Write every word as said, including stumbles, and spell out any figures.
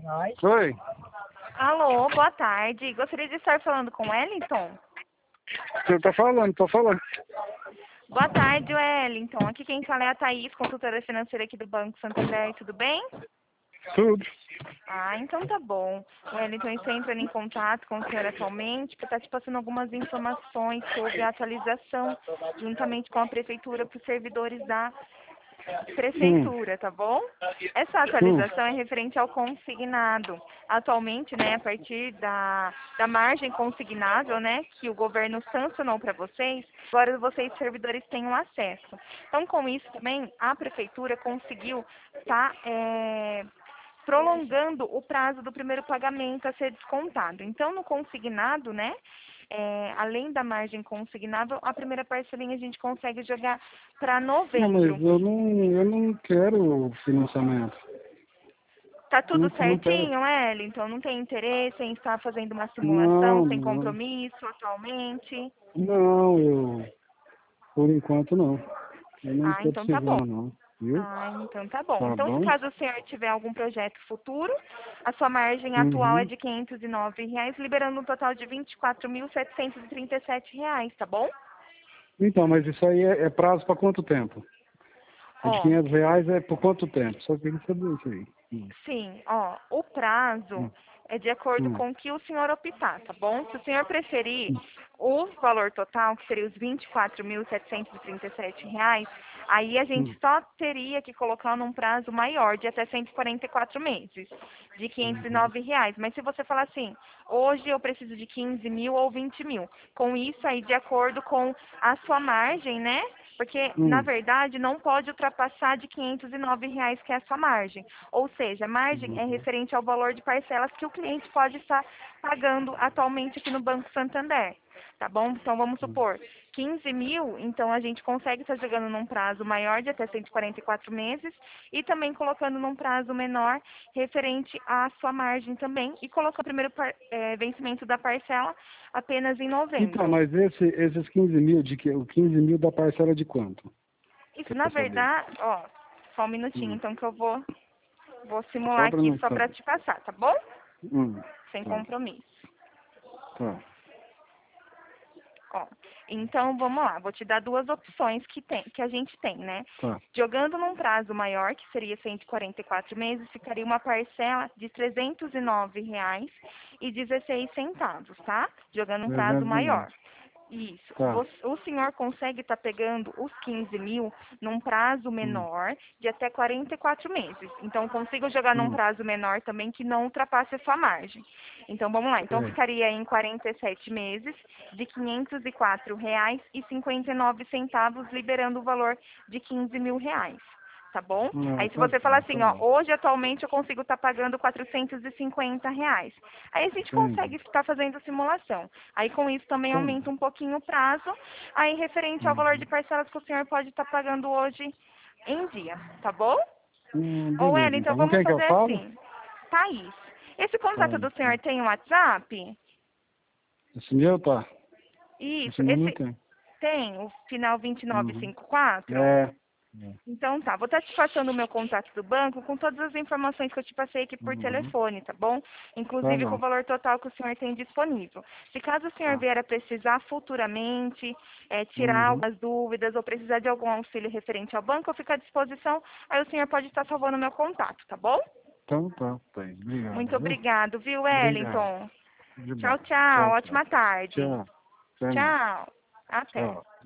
Oi, Alô, boa tarde. Gostaria de estar falando com Wellington. você tá falando, tô falando. Boa tarde, Wellington. Aqui quem fala é a Thaís, consultora financeira aqui do Banco Santander. Tudo bem? Tudo. Ah, então tá bom. Wellington, eu estou entrando em contato com o senhor atualmente para estar te passando algumas informações sobre a atualização, juntamente com a Prefeitura, para os servidores da Hum, Prefeitura, tá bom? Essa hum. atualização é referente ao consignado. Atualmente, né, a partir da, da margem consignável, né, que o governo sancionou para vocês, agora vocês, servidores, tenham acesso. Então, com isso também, a Prefeitura conseguiu estar prolongando o prazo do primeiro pagamento a ser descontado. Então, no consignado, né, é, além da margem consignável, a primeira parcelinha a gente consegue jogar para Não, mas novembro. eu não, eu não quero financiamento. Tá tudo Não, não quero. certinho, Wellington? Não tem interesse em estar fazendo uma simulação Não, sem não, compromisso atualmente? não, eu, por enquanto não. Eu não Ah, estou então tá bom. precisando não, viu? Ah, então tá bom. Tá Então, se bom? caso o senhor tiver algum projeto futuro, a sua margem atual é Uhum. de quinhentos e nove reais, liberando um total de vinte e quatro mil setecentos e trinta e sete reais, tá bom? Então, mas isso aí é, é prazo para quanto tempo? O de Ó, quinhentos reais é por quanto tempo? Só queria saber isso aí. Hum, sim, ó, o prazo hum, é de acordo hum, com o que o senhor optar, tá bom? Se o senhor preferir o valor total, que seria os vinte e quatro mil setecentos e trinta e sete reais, aí a gente hum, só teria que colocar num prazo maior, de até cento e quarenta e quatro meses, de quinhentos e uhum. nove reais. Mas se você falar assim, hoje eu preciso de quinze mil ou vinte mil, com isso aí, de acordo com a sua margem, né? Porque, na Hum, verdade, não pode ultrapassar de quinhentos e nove reais, que é a sua margem. Ou seja, a margem é uhum. referente ao valor de parcelas que o cliente pode estar pagando atualmente aqui no Banco Santander. Tá bom? Então, vamos supor, quinze mil, então a gente consegue estar jogando num prazo maior de até cento e quarenta e quatro meses e também colocando num prazo menor referente à sua margem também e colocando o primeiro par- eh, vencimento da parcela apenas em Então, novembro. mas esse, esses quinze mil, de que, o quinze mil da parcela de quanto? Isso, Só na pra saber. verdade, ó, só um minutinho, Hum, então, que eu vou, vou simular só pra aqui não só para saber. te passar, tá bom? Hum, Sem tá, compromisso. tá, Ó, então, vamos lá, vou te dar duas opções que, tem, que a gente tem, né? tá. Jogando num prazo maior, que seria cento e quarenta e quatro meses, ficaria uma parcela de trezentos e nove reais e dezesseis centavos, tá? Jogando um prazo trezentos e nove. maior. Isso. Tá. Você- o senhor consegue estar pegando os quinze mil num prazo Hum, menor de até quarenta e quatro meses. Então, consigo jogar num hum, prazo menor também que não ultrapasse a sua margem. Então, vamos lá. Então, sei. ficaria em quarenta e sete meses de quinhentos e quatro reais e cinquenta e nove centavos, liberando o valor de quinze mil reais. Tá bom? Ah, Aí se tá você falar bom, tá assim, ó, bom. hoje atualmente eu consigo estar pagando quatrocentos e cinquenta reais. Aí a gente consegue Entendi. estar fazendo simulação. Aí com isso também Tá bom. aumenta um pouquinho o prazo. Aí referente ao valor de Uhum. parcelas que o senhor pode estar pagando hoje em dia, tá bom? Hum, Ou beleza, ela, então então. Com vamos quem que eu fazer falo? assim. Thaís, esse contato Tá. do senhor tem um WhatsApp? Esse meu tá. Esse Isso, meu não esse tem. tem, o final Uhum. vinte e nove cinquenta e quatro? É. É. Então tá, vou estar te passando o meu contato do banco com todas as informações que eu te passei aqui por Uhum. telefone, tá bom? Tá Inclusive com o bom. valor total que o senhor tem disponível. Se caso o senhor Tá. vier a precisar futuramente, eh, tirar Uhum. algumas dúvidas ou precisar de algum auxílio referente ao banco, eu fico à disposição, aí o senhor pode estar salvando o meu contato, tá bom? Então tá, tá aí. Obrigado, Muito viu? obrigado, viu, Obrigado. Wellington? De Tchau, boa. tchau, Tchau, tchau. ótima tarde. Tchau. Até mais. Tchau, até. Tchau.